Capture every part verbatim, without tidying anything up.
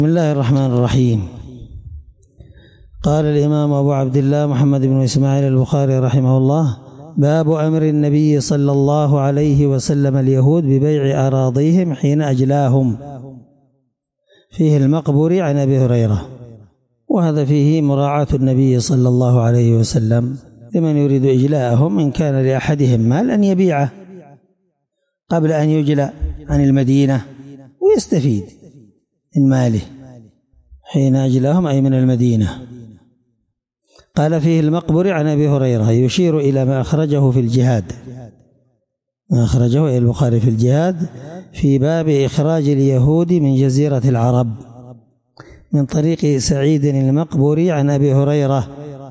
بسم الله الرحمن الرحيم. قال الإمام أبو عبد الله محمد بن إسماعيل البخاري رحمه الله: باب أمر النبي صلى الله عليه وسلم اليهود ببيع أراضيهم حين أجلاهم، فيه المقبري عن أبي هريرة. وهذا فيه مراعاة النبي صلى الله عليه وسلم لمن يريد إجلاءهم إن كان لأحدهم مال أن يبيعه قبل أن يجلى عن المدينة ويستفيد من ماله حين أجلاهم أي من المدينة. قال فيه المقبري عن أبي هريرة يشير إلى ما أخرجه في الجهاد، ما أخرجه إلى البخاري في الجهاد في باب إخراج اليهود من جزيرة العرب من طريق سعيد المقبري عن أبي هريرة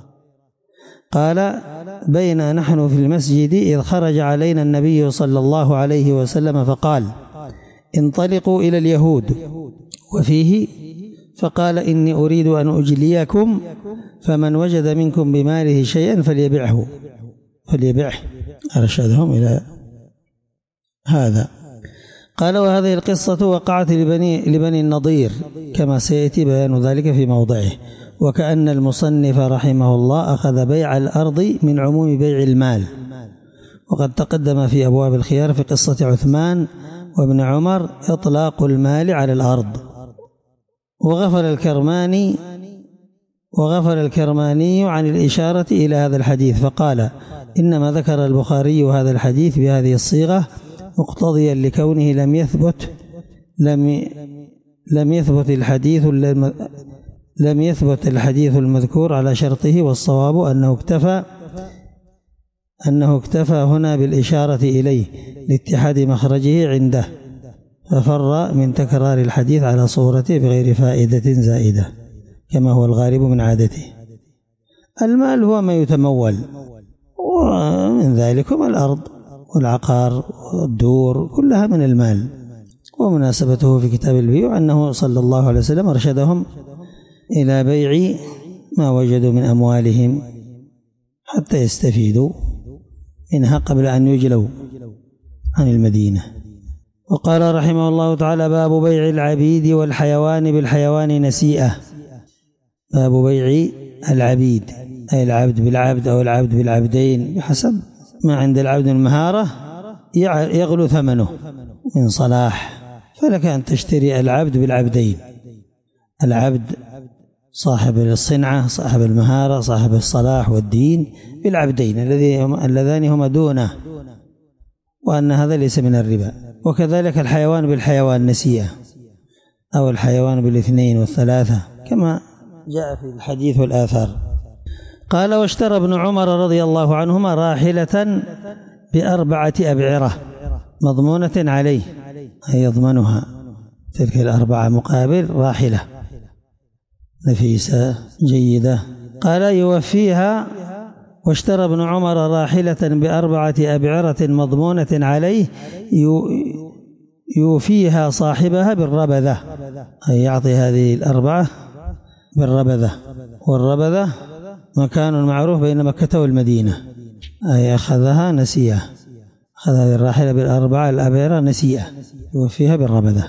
قال: بين نحن في المسجد إذ خرج علينا النبي صلى الله عليه وسلم فقال: انطلقوا إلى اليهود، وفيه فقال: إني أريد أن أجليكم فمن وجد منكم بماله شيئا فليبعه فليبعه أرشدهم إلى هذا. قال: وهذه القصة وقعت لبني, لبني النضير كما سيأتي بيان ذلك في موضعه، وكأن المصنف رحمه الله أخذ بيع الأرض من عموم بيع المال، وقد تقدم في أبواب الخيار في قصة عثمان وابن عمر إطلاق المال على الأرض. وغفل الكرماني وغفل الكرماني عن الإشارة إلى هذا الحديث فقال: إنما ذكر البخاري هذا الحديث بهذه الصيغة مقتضيا لكونه لم يثبت لم لم يثبت الحديث لم يثبت الحديث المذكور على شرطه، والصواب أنه اكتفى أنه اكتفى هنا بالإشارة إليه لاتحاد مخرجه عنده، ففر من تكرار الحديث على صورته بغير فائدة زائدة كما هو الغالب من عادته. المال هو ما يتمول، ومن ذلكم الأرض والعقار والدور كلها من المال. ومناسبته في كتاب البيوع أنه صلى الله عليه وسلم أرشدهم إلى بيع ما وجدوا من أموالهم حتى يستفيدوا منها قبل أن يجلوا عن المدينة. وقال رحمه الله تعالى: باب بيع العبيد والحيوان بالحيوان نسيئة. باب بيع العبيد أي العبد بالعبد أو العبد بالعبدين بحسب ما عند العبد من مهارة يغلو ثمنه من صلاح، فلك أن تشتري العبد بالعبدين، العبد صاحب الصنعة صاحب المهارة صاحب الصلاح والدين بالعبدين اللذان هما دونه، وأن هذا ليس من الربا. وكذلك الحيوان بالحيوان نسيئة أو الحيوان بالاثنين والثلاثة كما جاء في الحديث والآثار. قال: واشترى ابن عمر رضي الله عنهما راحلة بأربعة أبعرة مضمونة عليه أي يضمنها تلك الأربعة مقابل راحلة نفيسة جيدة. قال: يوفيها واشترى ابن عمر راحلة بأربعة أبعرة مضمونة عليه يوفيها صاحبها بالربذة أي يعطي هذه الأربعة بالربذة، والربذة مكان معروف بين مكة والمدينة، أي أخذها نسيئة، أخذ هذه الراحلة بالأربعة الأبعرة نسيئة يوفيها بالربذة.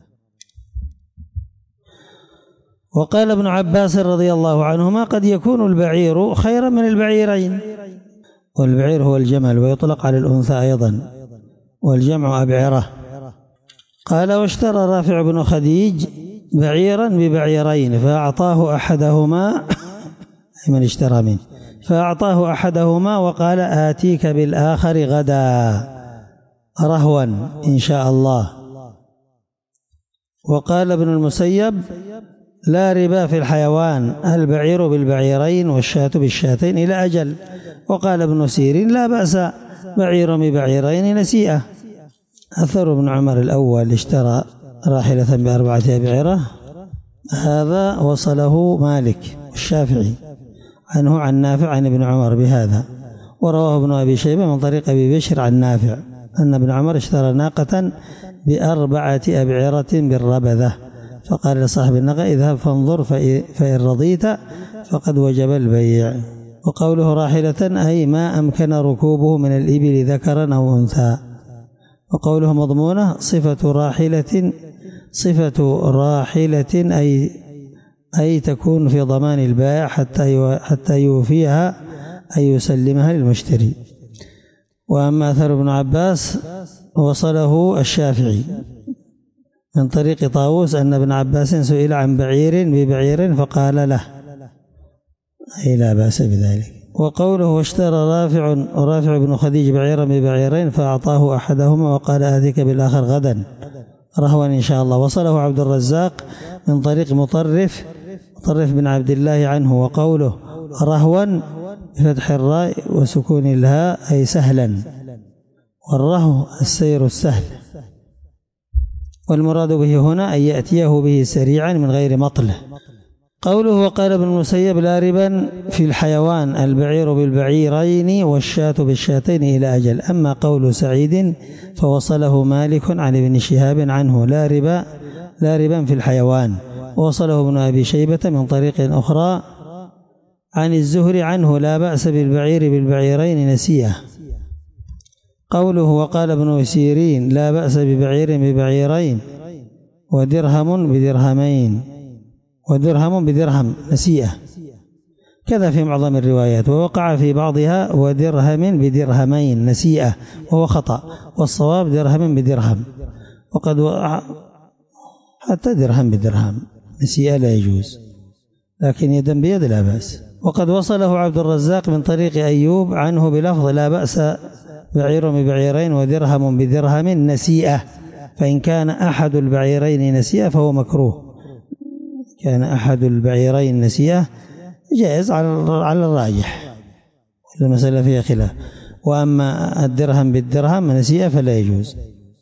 وقال ابن عباس رضي الله عنهما: قد يكون البعير خيرا من البعيرين، والبعير هو الجمل ويطلق على الأنثى أيضا، والجمع أبعرة. قال: واشترى رافع بن خديج بعيرا ببعيرين فأعطاه أحدهما من اشترى منه فأعطاه أحدهما وقال: آتيك بالآخر غدا رهوا إن شاء الله. وقال ابن المسيب: لا ربا في الحيوان، البعير بالبعيرين والشاة بالشاتين إلى أجل. وقال ابن سيرين: لا بأس بعير ببعيرين نسيئة. أثر ابن عمر الأول اشترى راحلة بأربعة أبعرة، هذا وصله مالك والشافعي عنه عن نافع عن ابن عمر بهذا. ورواه ابن أبي شيبة من طريق أبي بشر عن نافع أن ابن عمر اشترى ناقة بأربعة أبعرة بالربذة، فقال لصاحب الناقة: اذهب فانظر فإن رضيت فقد وجب البيع. وقوله راحلة أي ما أمكن ركوبه من الإبل ذكرا أو أنثى. وقوله مضمونة صفة راحلة صفة راحلة أي أي تكون في ضمان البائع حتى حتى يوفيها أي يسلمها للمشتري. وأما أثر ابن عباس وصله الشافعي من طريق طاووس أن ابن عباس سئل عن بعير ببعير فقال له أي لا بأس بذلك. وقوله واشترى رافع رافع بن خديج بعيرا ببعيرين فأعطاه أحدهما وقال آتيك بالآخر غدا رهوا إن شاء الله. وصله عبد الرزاق من طريق مطرف مطرف بن عبد الله عنه. وقوله رهوا بفتح الراء وسكون الهاء أي سهلا، والرهو السير السهل، والمراد به هنا أن يأتيه به سريعا من غير مطله. قوله وقال ابن المسيب لا ربا في الحيوان البعير بالبعيرين والشاة بالشاتين إلى أجل. أما قول سعيد فوصله مالك عن ابن شهاب عنه لا ربا لا ربا في الحيوان، ووصله ابن أبي شيبة من طريق أخرى عن الزهري عنه لا بأس بالبعير بالبعيرين نسيه. قوله وقال ابن سيرين لا بأس ببعير ببعيرين ودرهم بدرهمين ودرهم بدرهم نسيئة، كذا في معظم الروايات. ووقع في بعضها ودرهم بدرهمين نسيئة وهو خطأ، والصواب درهم بدرهم، وقد و... حتى درهم بدرهم نسيئة لا يجوز، لكن يدا بيد لا بأس. وقد وصله عبد الرزاق من طريق أيوب عنه بلفظ لا بأس بعير ببعيرين ودرهم بدرهم نسيئة، فإن كان أحد البعيرين نسيئة فهو مكروه. كان أحد البعيرين نسيئة جائز على الراجح، المسألة فيها خلاف. وأما الدرهم بالدرهم نسيئة فلا يجوز،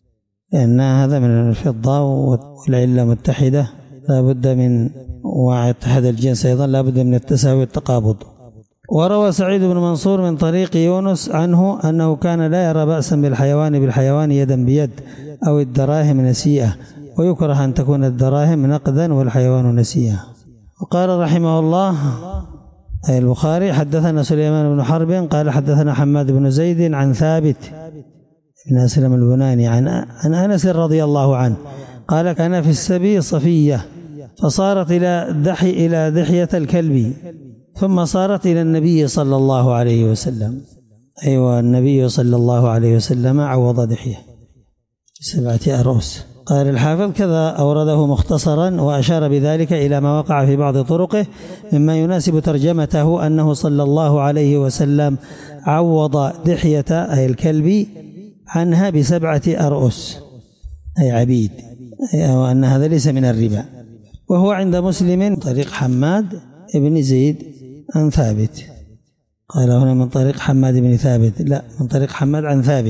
لأن هذا من الفضة والعلة متحدة لا بد من، واتحد الجنس أيضا لا بد من التساوي والتقابض. وروى سعيد بن منصور من طريق يونس عنه أنه كان لا يرى بأسا بالحيوان بالحيوان يدا بيد أو الدراهم نسيئة، ويكره أن تكون الدراهم نقدا والحيوان نسيئة. وقال رحمه الله أي البخاري حدثنا سليمان بن حرب قال حدثنا حماد بن زيد عن ثابت بن أسلم البناني عن عن أنس رضي الله عنه قال كان في السبي صفية فصارت إلى دحي إلى دحية الكلب ثم صارت إلى النبي صلى الله عليه وسلم. أيوة النبي صلى الله عليه وسلم عوض دحية سبعة أرؤوس. قال الحافظ كذا أورده مختصرا وأشار بذلك إلى ما وقع في بعض طرقه مما يناسب ترجمته أنه صلى الله عليه وسلم عوض دحية أي الكلب عنها بسبعة أرؤوس أي عبيد، وأن هذا ليس من الربا. وهو عند مسلم طريق حماد بن زيد عن ثابت، قال هنا من طريق حماد بن ثابت، لا من طريق حماد عن ثابت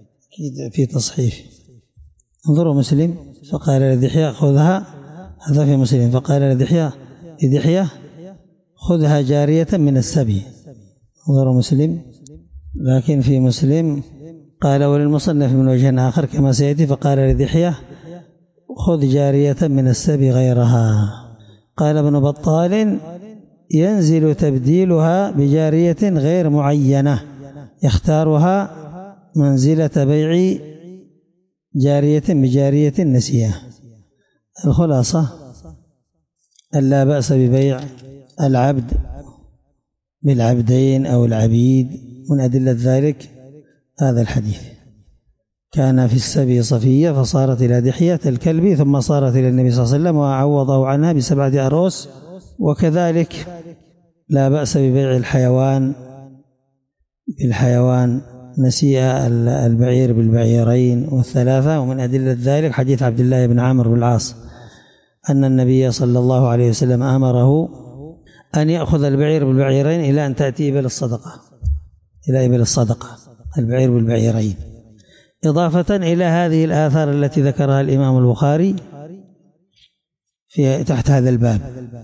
في تصحيف. انظروا مسلم فقال لدحية خذها، هذا في مسلم، فقال لدحية لدحية خذها جارية من السبي. انظروا مسلم، لكن في مسلم قال وللمصنف من وجه آخر كما سيأتي فقال لدحية خذ جارية من السبي غيرها. قال ابن بطال ينزل تبديلها بجارية غير معينة يختارها منزلة بيع جارية بجارية نسيئة. الخلاصة أن لا بأس ببيع العبد بالعبدين أو العبيد. من أدلة ذلك هذا الحديث كان في السبي صفية فصارت إلى دحية الكلب ثم صارت إلى النبي صلى الله عليه وسلم وعوضه عنها بسبعة أرؤوس. وكذلك لا بأس ببيع الحيوان بالحيوان نسيئة البعير بالبعيرين والثلاثة. ومن أدلة ذلك حديث عبد الله بن عمرو بن العاص أن النبي صلى الله عليه وسلم أمره أن يأخذ البعير بالبعيرين إلى أن تأتي إبل الصدقة، إلى إبل الصدقة البعير بالبعيرين، إضافة إلى هذه الآثار التي ذكرها الإمام البخاري في تحت هذا الباب.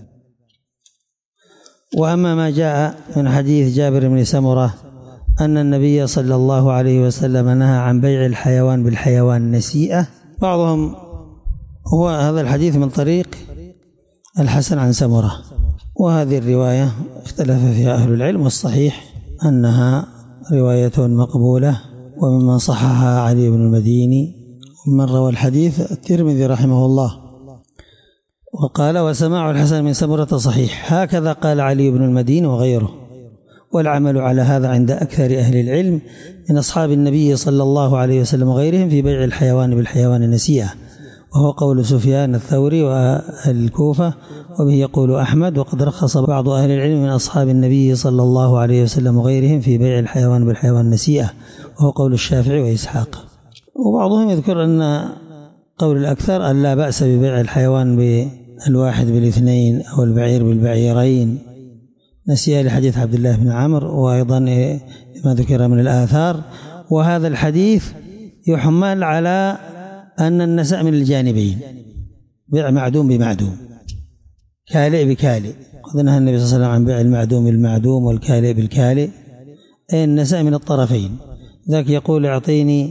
وأما ما جاء من حديث جابر بن سمرة أن النبي صلى الله عليه وسلم نهى عن بيع الحيوان بالحيوان نسيئة، بعضهم هو هذا الحديث من طريق الحسن عن سمرة، وهذه الرواية اختلف فيها أهل العلم، والصحيح أنها رواية مقبولة، وممن صححها علي بن المديني من روى الحديث الترمذي رحمه الله، وقال: وسماع الحسن من سمرة صحيح. هكذا قال علي بن المديني وغيره، والعمل على هذا عند أكثر أهل العلم من أصحاب النبي صلى الله عليه وسلم وغيرهم في بيع الحيوان بالحيوان نسيئة، وهو قول سفيان الثوري وأهل الكوفة، وبه يقول أحمد. وقد رخص بعض أهل العلم من أصحاب النبي صلى الله عليه وسلم وغيرهم في بيع الحيوان بالحيوان نسيئة، وهو قول الشافعي وإسحاق. وبعضهم يذكر أن قول الأكثر أن لا بأس ببيع الحيوان بالواحد بالاثنين أو البعير بالبعيرين نسيئة، لحديث عبد الله بن عمرو، وأيضا ما ذكر من الآثار. وهذا الحديث يحمل على أن النساء من الجانبين، بيع معدوم بمعدوم، كالئ بكالئ. قد نهى النبي صلى الله عليه وسلم عن بيع المعدوم بالمعدوم والكالئ بالكالئ، أي النساء من الطرفين. ذاك يقول: اعطيني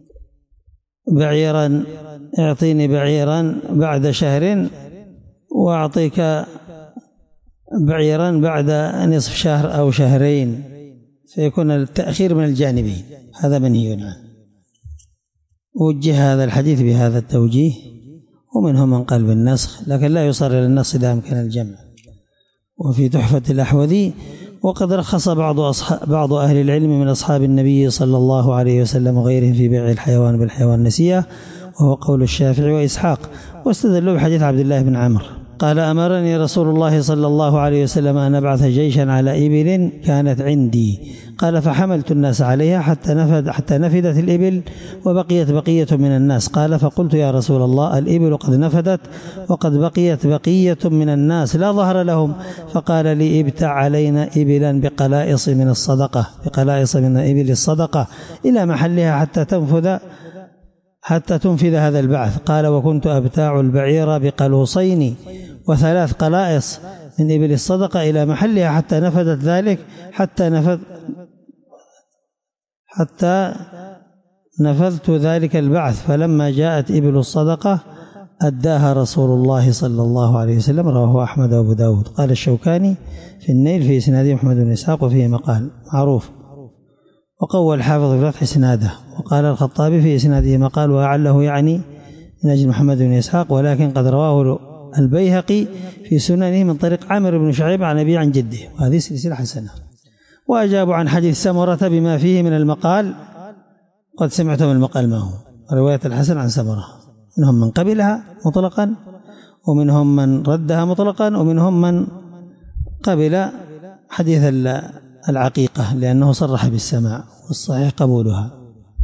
بعيرا اعطيني بعيرا بعد شهر، وأعطيك بعيرا بعد نصف شهر أو شهرين، فيكون التأخير من الجانبين، هذا منهي عنه. وجه هذا الحديث بهذا التوجيه، ومنهم من قال بالنسخ، لكن لا يصر إلى النسخ إذا أمكن الجمع. وفي تحفة الأحوذي: وقد رخص بعض أصحاب بعض أهل العلم من أصحاب النبي صلى الله عليه وسلم وغيرهم في بيع الحيوان بالحيوان نسيئة، وهو قول الشافعي وإسحاق. واستدلوا بحديث عبد الله بن عمرو قال: أمرني رسول الله صلى الله عليه وسلم أن أبعث جيشا على إبل كانت عندي، قال: فحملت الناس عليها حتى نفد حتى نفدت الإبل وبقيت بقية من الناس، قال: فقلت: يا رسول الله، الإبل قد نفدت وقد بقيت بقية من الناس لا ظهر لهم، فقال لي: ابتع علينا إبلا بقلائص من الصدقة بقلائص من إبل الصدقة إلى محلها حتى تنفذ حتى تنفذ هذا البعث. قال: وكنت أبتاع البعير بقلوصين وثلاث قلائص من إبل الصدقة إلى محلها حتى نفذت ذلك حتى نفذ حتى نفذت ذلك البعث، فلما جاءت إبل الصدقة أداها رسول الله صلى الله عليه وسلم. رواه أحمد وأبو داود. قال الشوكاني في النيل في إسناده محمد بن إسحاق، وفيه مقال معروف، وقوى الحافظ في فتح إسناده. وقال الخطابي في إسناده مقال، وأعله يعني من أجل محمد بن إسحاق، ولكن قد رواه البيهقي في سننه من طريق عامر بن شعيب عن أبي عن جده، وهذه سلسلة حسنة. وأجابوا عن حديث سمرة بما فيه من المقال. قد سمعتم المقال ما هو رواية الحسن عن سمرة، منهم من قبلها مطلقا، ومنهم من ردها مطلقا، ومنهم من قبل حديث العقيقة لأنه صرح بالسماع، والصحيح قبولها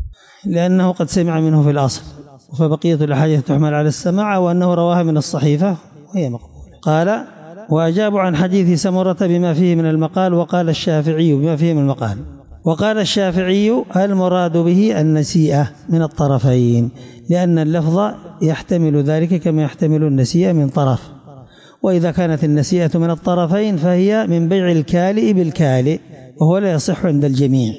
لأنه قد سمع منه في الأصل، فبقية الأحاديث تحمل على السماع، وأنه رواها من الصحيفة وهي مقبولة. قال: وأجابوا عن حديث سمرة بما فيه من المقال. وقال الشافعي بما فيه من المقال وقال الشافعي المراد به النسيئة من الطرفين، لأن اللفظ يحتمل ذلك كما يحتمل النسيئة من طرف، وإذا كانت النسيئة من الطرفين فهي من بيع الكالئ بالكالئ، وهو لا يصح عند الجميع.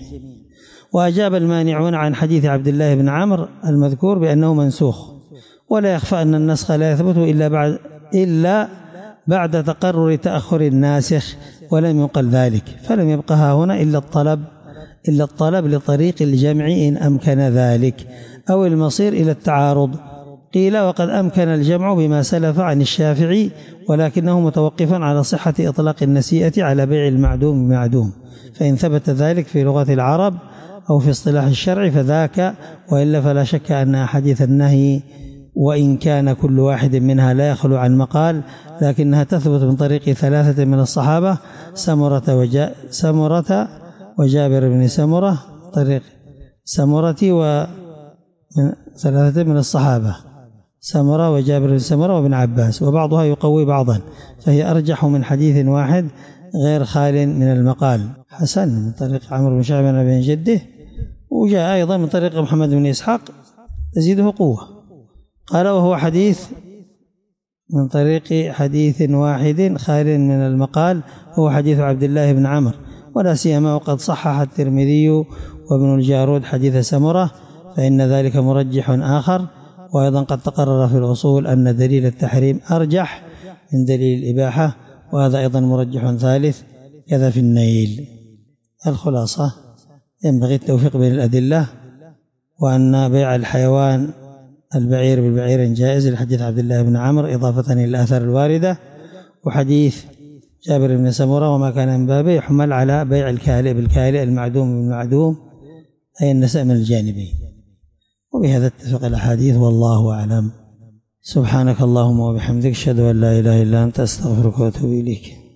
وأجاب المانعون عن حديث عبد الله بن عمرو المذكور بأنه منسوخ، ولا يخفى أن النسخ لا يثبت إلا بعد إلا بعد تقرر تأخر الناسخ، ولم يقل ذلك، فلم يبقها هنا إلا الطلب إلا الطلب لطريق الجمع إن أمكن ذلك، أو المصير إلى التعارض. قيل: وقد أمكن الجمع بما سلف عن الشافعي، ولكنه متوقف على صحة إطلاق النسيئة على بيع المعدوم بمعدوم، فإن ثبت ذلك في لغة العرب أو في اصطلاح الشرع فذاك، وإلا فلا شك أن أحاديث النهي وإن كان كل واحد منها لا يخلو عن مقال، لكنها تثبت من طريق ثلاثة من الصحابة: سمرة وجا سمرة وجابر بن سمرة، طريق سمرة ومن ثلاثة من الصحابة: سمرة وجابر بن سمرة وابن عباس، وبعضها يقوي بعضا، فهي أرجح من حديث واحد غير خال من المقال. حسن من طريق عمرو بن شعبة بن جده، وجاء أيضا من طريق محمد بن إسحاق تزيده قوة. قال: وهو حديث من طريق حديث واحد خال من المقال، هو حديث عبد الله بن عمرو، ولا سيما وقد صحح الترمذي وابن الجارود حديث سمرة، فإن ذلك مرجح آخر. وأيضا قد تقرر في الأصول أن دليل التحريم أرجح من دليل الإباحة، وهذا أيضا مرجح ثالث، كذا في النيل. الخلاصة: ينبغي التوفيق بين الأدلة، وأن بيع الحيوان البعير بالبعير جائز لحديث عبد الله بن عمرو إضافة إلى الآثار الواردة، وحديث جابر بن سمرة وما كان من بابه يحمل على بيع الكالئ بالكالئ المعدوم بالمعدوم، أي النساء من الجانبين. وبهذا اتفق الأحاديث والله أعلم. سبحانك اللهم وبحمدك أشهد أن لا إله إلا أنت أستغفرك وأتوب إليك.